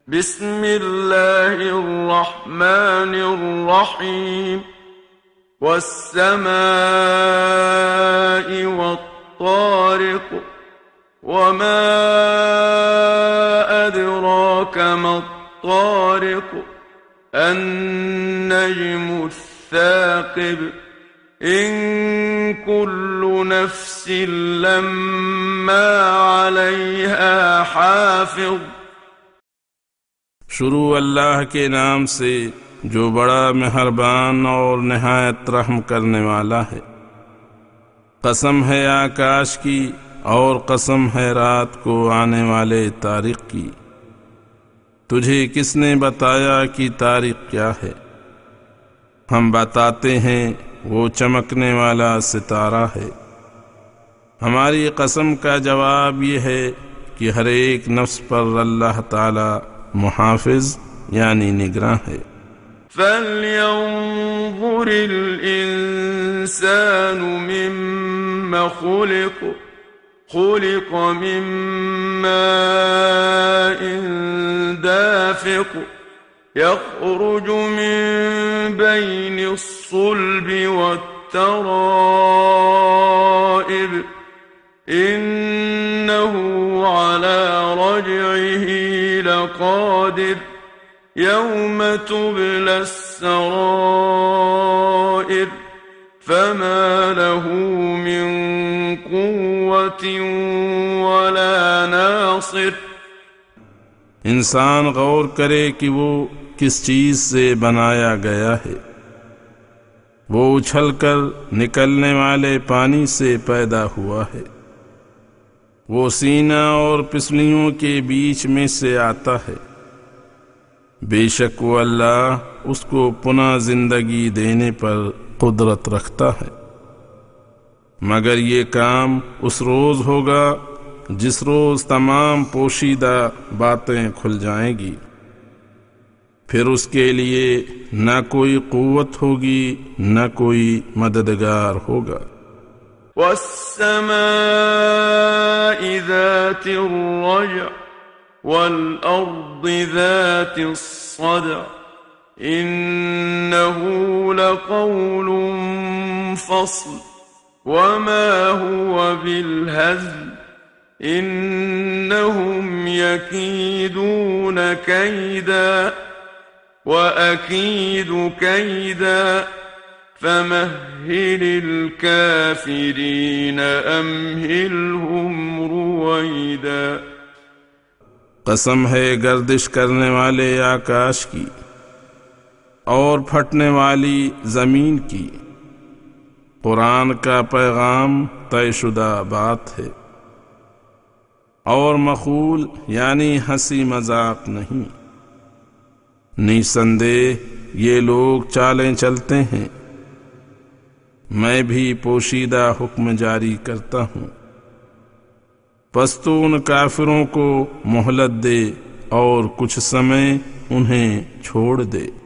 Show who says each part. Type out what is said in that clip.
Speaker 1: बिस्मिल्लाहिर्रहमानिर्रहीम वस्समाइ वत्तारिक वमा अदराक मत्तारिक अन्नज्मुस्साक़िब इन कुल्लु नफ्सिन लम्मा अलैहा हाफ़िज़।
Speaker 2: शुरू अल्लाह के नाम से जो बड़ा मेहरबान और निहायत रहम करने वाला है। कसम है आकाश की और कसम है रात को आने वाले तारीख की। तुझे किसने बताया कि तारीख क्या है? हम बताते हैं वो चमकने वाला सितारा है। हमारी कसम का जवाब ये है कि हर एक नफ्स पर अल्लाह ताला मुहाफिज यानी निगरां है।
Speaker 1: फल्यंज़ुरिल इंसानु मिम्मा खुलिक़ मिन माइन दाफ़िक़ यख़रुजु मिन बैनिस सुल्बि वत्तराइब इन्नहु अला रज्इही लक़ादिर यौम तुबलस सराइर फमा लहू मिन क़ुव्वतिन वला नासिर।
Speaker 2: इंसान गौर करे कि वो किस चीज से बनाया गया है। वो उछलकर निकलने वाले पानी से पैदा हुआ है। वो सीना और पिसलियों के बीच में से आता है। बेशक वो अल्लाह उसको पुनः जिंदगी देने पर कुदरत रखता है। मगर ये काम उस रोज होगा जिस रोज तमाम पोशीदा बातें खुल जाएंगी। फिर उसके लिए न कोई कुव्वत होगी न कोई मददगार होगा।
Speaker 1: वस्समाइ ज़ातिर रज्अ वल्अर्दि ज़ातिस सदअ इन्नहु लक़ौलुन फ़स्ल वमा हुवा बिलहज़्ल इन्नहुम यकीदून कैदा वअकीदु कैदा फमह्हिलिल काफिरीन अम्हिलहुम रुवैदा।
Speaker 2: कसम है गर्दिश करने वाले आकाश की और फटने वाली जमीन की। कुरान का पैगाम तयशुदा बात है और मखूल यानी हंसी मजाक नहीं। निसंदेह ये लोग चालें चलते हैं। मैं भी पोशीदा हुक्म जारी करता हूँ। पस तो उन काफिरों को मोहलत दे और कुछ समय उन्हें छोड़ दे।